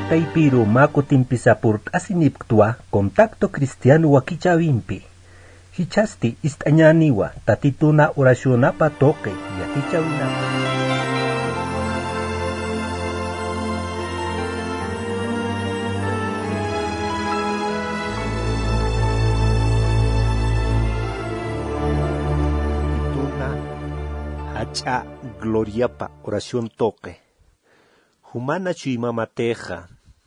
Taipiro Mako Timpisapurt Asiniptua Contacto Cristiano Wakichawimpi. Hichasti istañaniwa tatituna oracionapa toque yakichawinapa. Tituna hacha gloriapa oración toque. Humana chuimamateja.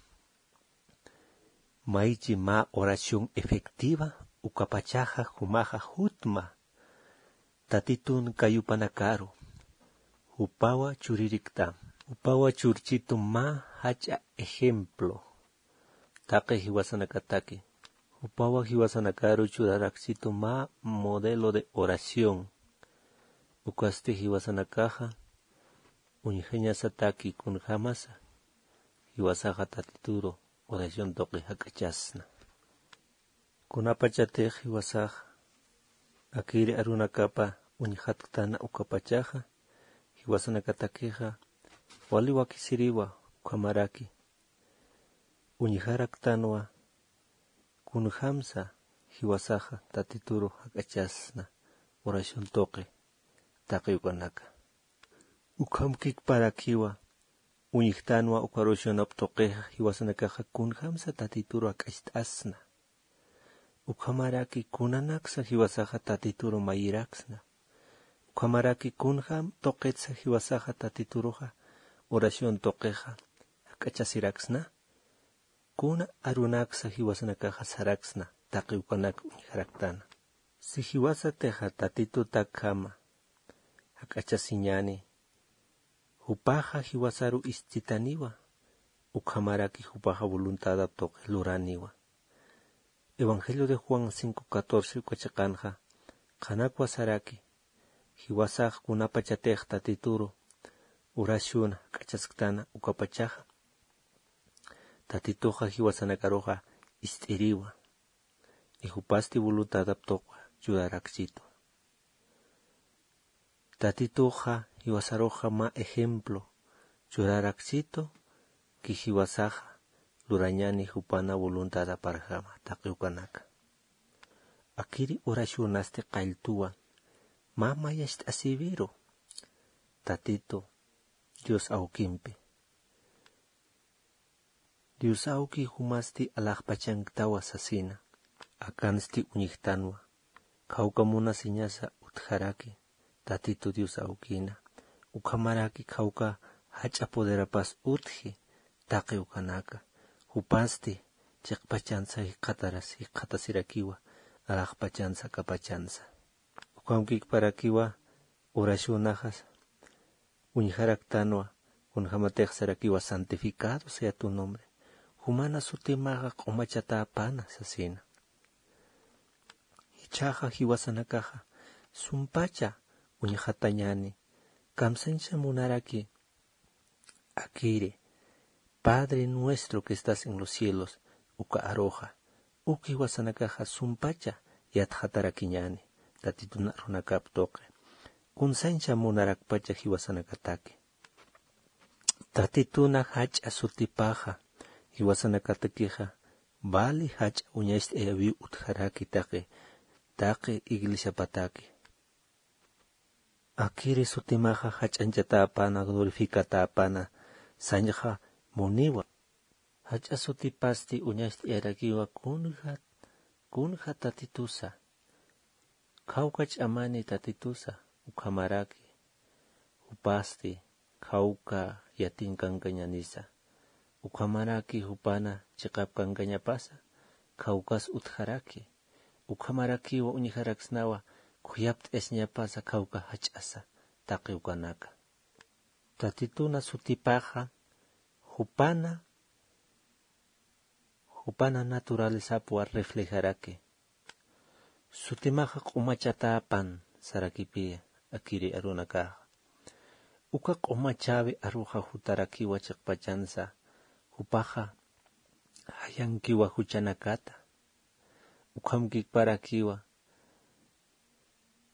Maichi ma oración efectiva. Ukapachaja humaja hutma. Tatitun kayupanakaru. Upawa churirikta. Upawa churchito ma hacha ejemplo. Take hiwasanakataki. Upawa hiwasanakaru churaraxito ma modelo de oración. Ukaste hiwasanakaja. Unjeña sataki kun jamasa. Hiwasaja tatituro. Oración toque hakachasna. Kunapachatej hiwasaj. Akiri arunakapa unihatkana ukapachaja. Hiwasanakatakeja. Wali wakisiriwa ukamaraki. Uniharaktanwa. Kunhamsa hiwasaja tatituro hakachasna. Oración toque. Takayukanaka. Ukamkik parakiwa. Unihtanwa ukaroshonop toqueja hiwasanakaja kunhamsa tatituro hakachtasna. Ukamaraki kunanaksa hiwasaja tatituro mayiraksna. Ukamaraki kunham toquetsa hiwasaja tatituroja oración toqueja hakachasiraksna. Kuna arunaksa hiwasanakaja saraksna taqi ukanak uniharaktana. Si hiwasa teja tatitu takhama hakachasiñani. Hupaja hiwasaru istitaniwa. Ukamaraki hupaja voluntada toque luraniwa. Evangelio de Juan 5:14 Cuachacanja, Kanakwa Saraki, Hiwasaj Kunapachatej Tatituro, Urashuna, Kachasktana, Ukapachaja, Tatitoja Hiwasanakaroja, Istiriwa, Ihupasti Volutadaptoja, Yudaraxito. Tatitoja Hiwasaroja ma ejemplo, Yudaraxito, Kihiwasaja. Lurañani hupana voluntada parjama taqiukanaka. Akiri oracionaste qailtua. Mama yast asiviro. Tatito. Dios aukimpe. Dios auki humasti alaqpachangtawa sasina. Akansti unihtanwa. Kaukamuna siñasa utjaraki. Tatito Dios aukina. Ukamaraki kauka hacha poderapas utji. Taqiukanaka. Hupasti, chikpachansa hikataras hikatasirakiwa, alaqpachansa kapachansa. Ukamkik parakiwa, oracionajas, uniharaktanoa, unhamateksarakiwa, santificado sea tu nombre. Humana sutimaga qomachatapana sasina. Hichaja hiwasanakaja, sumpacha, unihatañani, kamsancha munaraki, akire. Padre nuestro que estás en los cielos, uka aroja, uki wasanakaja sumpacha, yathatarakiñani, tatituna runakap toque. Kunsancha munarakpacha hiwasanakatake. Tatituna hacha sutipaja, hiwasanakatakija, vali hacha uñaist eavi utjaraki take iglesia patake. Akiri sutimaja hachanchata apana, glorificata apana, sanjaja, Moniwa, hacha sutipasti uñasti erakiwa kunja tatitusa. Kaukach amani tatitusa, ukamaraki. Upasti, kauka yatin kankañanisa. Ukamaraki hupana chikap kankañapasa, kaukas utjaraki. Ukamaraki wa uniharaksnawa, kuyapt esñapasa kauka hachasa, taqi ukanaka. Tatituna sutipaja, Hupana naturaleza puar reflejarake. Sutimaja qumachatapan sarakipi akiri arunakaja. Uka qumachavi aruja hutarakiwa chikpachansa. Hupaja hayankiwa huchanakata. Ukamkik parakiwa.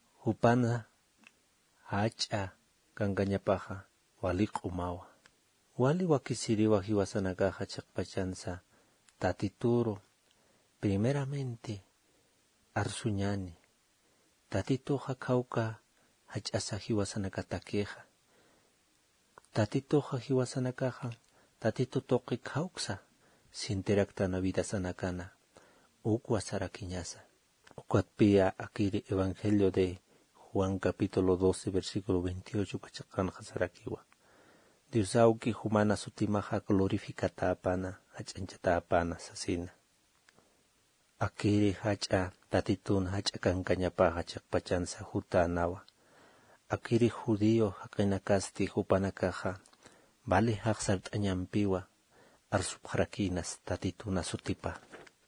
Hupana hacha kankañapaja walik umawa. Wali wakisiriwa hiwasanakaja chakpachansa tatituro. Primeramente arsuñani. Tatitoja kauka hachasa hiwasanakatakeja. Tatitoja hiwasanakaja tatito toqui kauksa sinterakta vida sanakana. Ukwa sarakiñasa. Ukwatpia akiri Evangelio de Juan capítulo 12 versículo 28 kachakanja sarakiwa. Diosauki humana sutimaja glorificata apana hachanchata apana sasina. Akiri hacha tatitun hacha kankañapa hachakpachansa huta anawa. Akiri judío hakinakasti hupanakaja vale haksart añampiwa arsupjarakinas tatituna sutipa.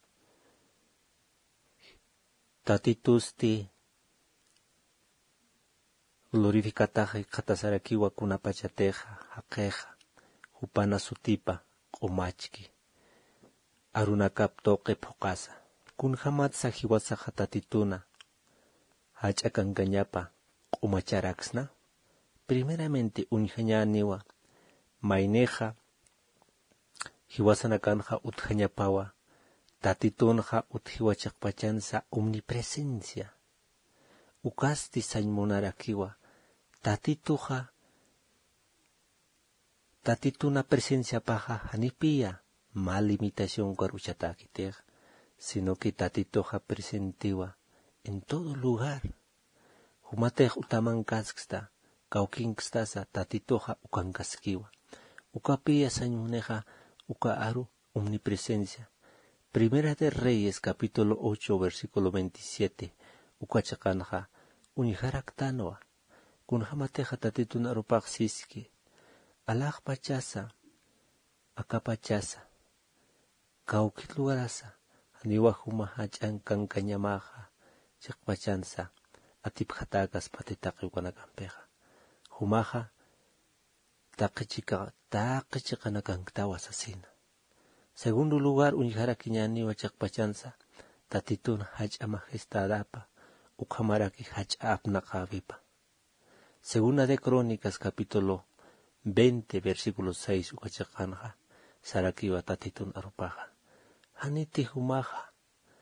Tatitusti glorificataje katasarakiwa kunapachateja hakeja hupana sutipa qumachki arunakap toqe pokasa kunhamat sahiwasaja tatituna hacha kankañapa qumacharaksna primeramente unhañaniwa maineja hiwasanakanja uthañapawa tatitunja uthiwachakpachansa omnipresencia ukasti sañmunarakiwa tatituna presencia paja hanipia mal limitación karuchatakitej sino que tatitoja presentiwa en todo lugar humatej utamankasksta kaukinkstasa tatitoja ukankaskiwa ukapia sañmuneja uka aru omnipresencia. Primera de Reyes capítulo 8 versículo 27 ukachakanja uniharaktanwa kunhamateja tatituna rupaqsiski alaq pachasa akapachasa kaukit lugarasa haniwa huma hachan kankañamaja chakpachansa atipjatakas patitaqiwanakampeja humaja taqichikanakantawa sasina. Segundo lugar uniharakñaniwa chakpachansa tatitun hacha majestadapa ukhamaraki hacha apnaqavipa. Segunda de Crónicas capítulo 20 versículo 6 ukachakanja sarakiwa tatitun arupaja haniti humaja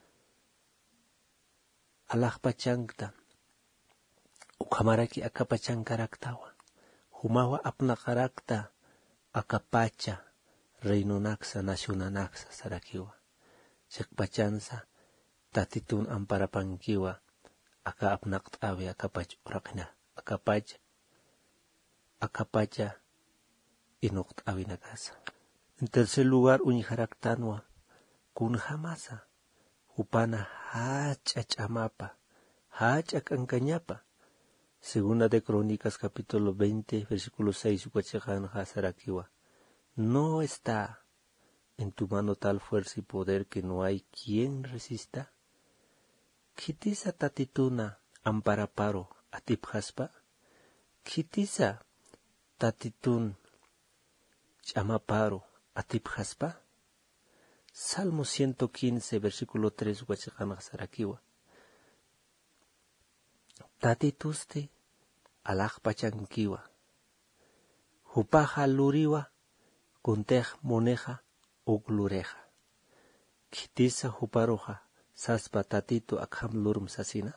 alaqpachankta ukhamaraki akapachankaraktawa humawa apnaqarakta akapacha reinunaksa nacionanaksa sarakiwa chakpachansa tatitun amparapankiwa aka apnaqt'awi akapach uraqina akapacha inuqt'awi nakasa. En tercer lugar uniharaktanwa kunhamasa hupana hacha ch'amapa hacha kankañapa. Segunda de Crónicas capítulo 20 versículo 6 ukachakanja sarakiwa no está en tu mano tal fuerza y poder que no hay quien resista. Kitisa tatituna amparaparo atipjaspa. Kitisa tatitun chamaparo atipjaspa. Salmo 115 versículo 3 ukachakanja sarakiwa tatitusti alaqpachankiwa hupaja luriwa kuntej moneja uklureja kitisa huparoja saspa tatito akham lurum sasina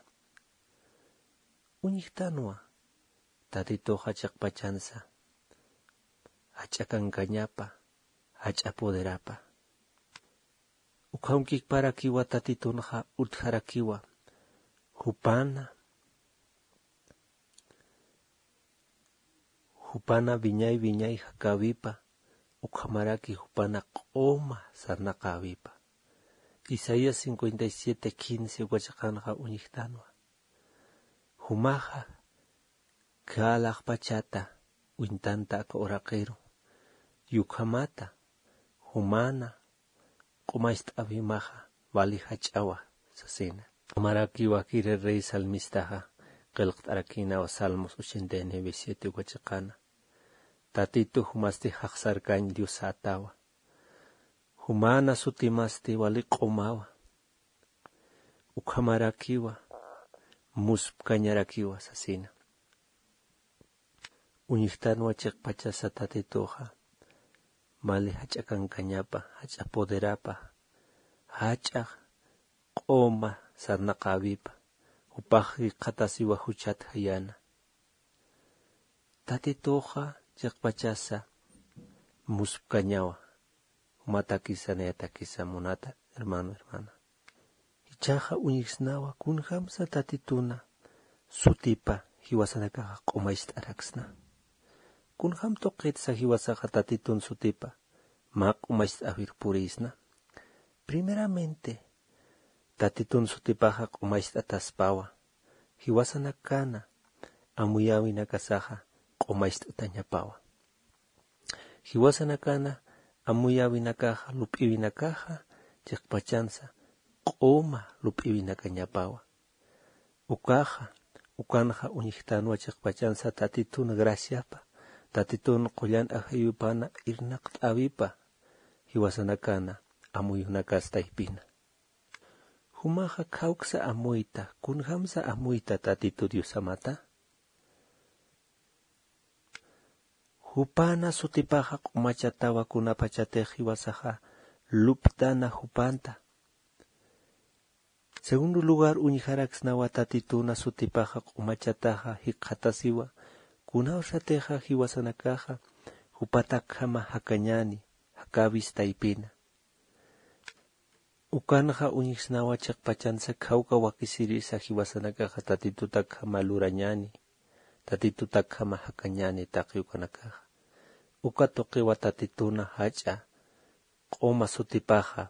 uñiktanwa tatitoja chakpachansa hacha kankañapa hacha poderapa ukhankikparakiwa tatitunja utharakiwa hupana viñay hakavipa ukhamaraki hupana q'oma sarnaqavipa. Isaías 57:15 ukachakanja uñiktanwa humaja kalaqpachata wintanta aka uraqero yukhamata humana q'umayst'avimaja vali hach'awa sasina. Amarakiwa kire rey salmistaja qilqt'arakinawa Salmos 89:7 ukachakana tatito humasti haqsarkañ Dios atawa humana sutimasti wali q'umawa ukhamarakiwa muspkañarakiwa sasina. Uñiktanwa chikpachasa tatitoja mali hacha kankañapa, hacha poderapa, hacha qoma sarnaqa avipa, upaqi qatasiwa huchata hayana. Tatitoqa chaqpachasa muspkañawa, matakisa neyatakisa munata, hermano, hermana. Ichaqa uñiksnawa kunhamsa tatituna sutipa hiwasanakaqa q'umaysta araksna. Kunham toqitsa hiwasaqa tatitun sutipa ma q'umaysta awirpurisna. Primeramente, tatitun sutipaqa q'umaysta ataspawa, hiwasanakana amuyawinakasaqa q'umaysta tañapawa. Hiwasanakana amuyawinakaqa lup'iwinakaqa chikpachansa q'uma lup'iwinakañapawa. Ukanja uñiktanuwa chikpachansa tatitun graciapa, tatitun qullan ajayupana irnaqt'awipa, hiwasanakana amuyunakastaypina. Humaqa kawksa amuyta, kunhamsa amuyta tatitu Diosamata. Hupana sutipaqa q'umachatawa kunapachate hiwasaqa luptana hupanta. Segundo lugar, uñijaraksnawa tatituna sutipaqa q'umachataqa hiqhatasiwa kunawshateqa hiwasanakaqa hupatakama hakañani, hakawis taypina. Ukanja uñiksnawa chikpachansa kawka wakisirisa hiwasanakaqa tatitutakama lurañani, tatitutakama hakañani taqi ukanakaqa. Uka toqiwa tatituna hacha q'uma sutipaqa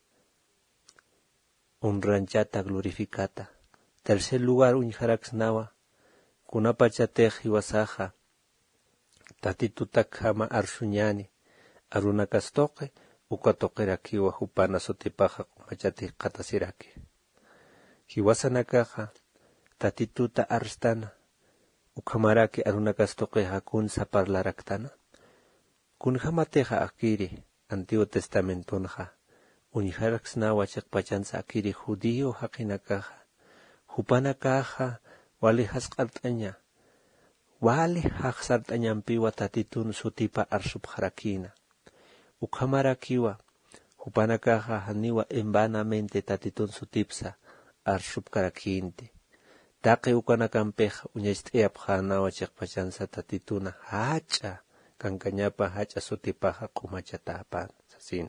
honranchata glorificata. Tercer lugar, uñijaraksnawa kunapachateq hiwasaqa tatitutakama arsuñani, arunakastoqe uka toqirakiwa hupana sutipaqa q'umachati qatasiraki. Hiwasanakaqa tatituta arstana, ukamaraki arunakastoqeqa kunsa parlaraktana. Kunhamateqa akiri Antiguo Testamentonqa uñijaraksnawa chikpachansa akiri judío haqinakaqa hupanakaqa wali hasqart'aña, wali haqsart'añampiwa tatitun sutipa arsupqarakina. Ukamarakiwa hupanakaqa haniwa embanamente tatitun sutipsa arsupqarakinti. Taqi ukanakampeqa uñayst'iyapqanawa chikpachansa tatituna hacha kankañapa hacha sutipaqa q'umachata apan sasina.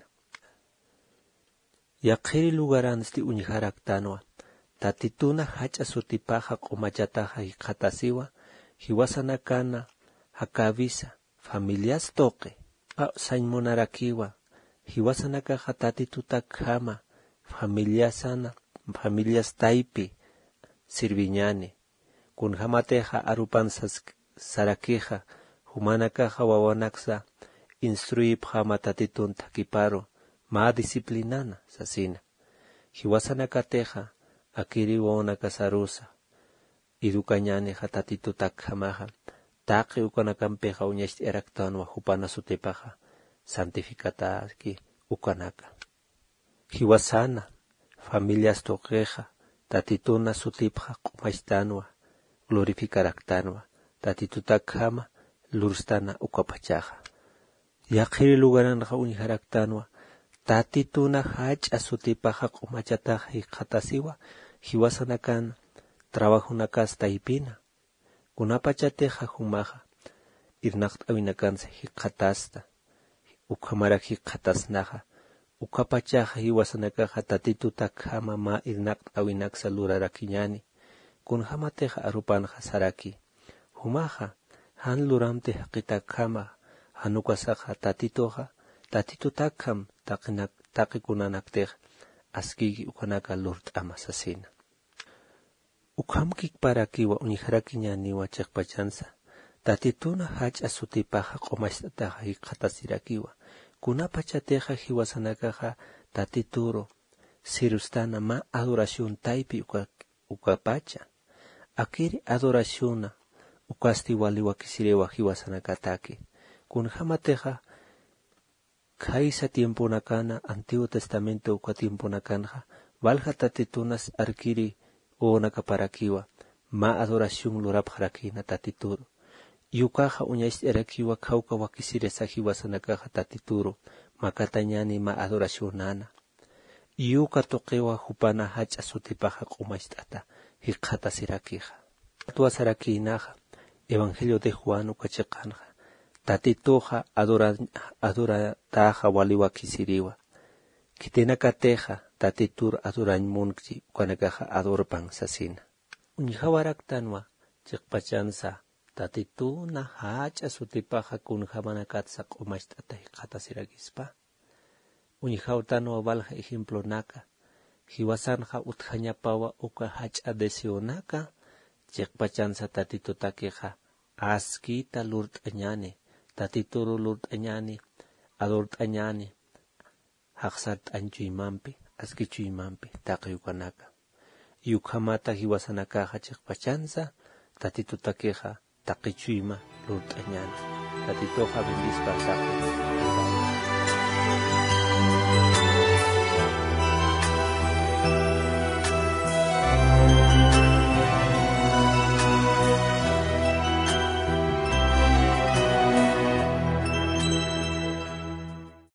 Yaqiri lugaransti uñijaraktanwa tatituna hacha sutipaqa q'umachataqa hiqhatasiwa hiwasanakana hakawisa familias toqe sañmunarakiwa hiwasanakaqa tatitutakama familias taypi sirviñani. Kunhamateqa arupansas sarakija humanakaqa wawanaksa instruyipqama tatitun takiparo ma disciplinana sasina. Hiwasanakateqa akiri wawanakasarusa idukañaniqa tatitutakamaqa taqi ukanakampeqa uñayst'iraqtanwa hupana sutipaqa santificataki ukanaka. Hiwasana familias toqeqa tatituna sutipqa q'umaystanwa glorificaraktanwa tatitutakama lurstana ukapachaqa. Yaqiri lugaranqa uñijaraktanwa tatituna hacha sutipaqa q'umachataqa hiqhatasiwa hiwasanakana trabajunakastaypina. Kunapachateqa humaqa irnaqt'awinakansa hiqhatasta, ukamarak hiqhatasnaqa ukapachaqa hiwasanakaqa tatitutakama ma irnaqt'awinaksa lurarakiñani. Kunhamateqa arupanqa saraki. Humaqa han luramte haqitakama hanukasaqa tatitutakam taqikunanakteqa askiki ukanaka lurt'ama sasina. Ukamkik parakiwa uñijarakiñaniwa chikpachansa tatituna hacha sutipaqa q'umaystataqa hiqhatasirakiwa. Kunapachateqa hiwasanakaqa tatituro sirustana ma adoración taypi ukapacha. Akiri adoraciona ukasti wali wakisirewa hiwasanakataki. Kunhamateqa kaisa tiempunakana Antiguo Testamento uka tiempunakanja valja tatitunas arkiri o nakaparakiwa ma adoración lurapqarakina tatituro. yukaja uñash erakiwa kauka wakisiresa hiwasanakaja tatituro makatañani ma adoracionana yuka toqewa hupana hacha sutipaja qomashtata hiqata sirakija tua sarakinaja Evangelio de Juan ukachaqanja tatitoja adorataja waliwa kisiriwa kitenakateja tatitur adorañmunchi ukanakaja adorpan sasina unjawaraktanwa chiqpachansa tatituna hacha sutipaja kunjamanakatsa qomashtata hiqata sirakispa unjawtanwa valja ejemplo naka hiwasanja utjañapawa uka hacha deseonaka chiqpachansa tatitotakeja askita lurt'añani tatituru lurt'añani adort'añani haqsart'anchuymampi askichuymampi taqiyukanaka yukhamata hiwasanakaja chiqpachansa tatitutakeja taqichuyma lurt'añani tatitoja bendispa taqi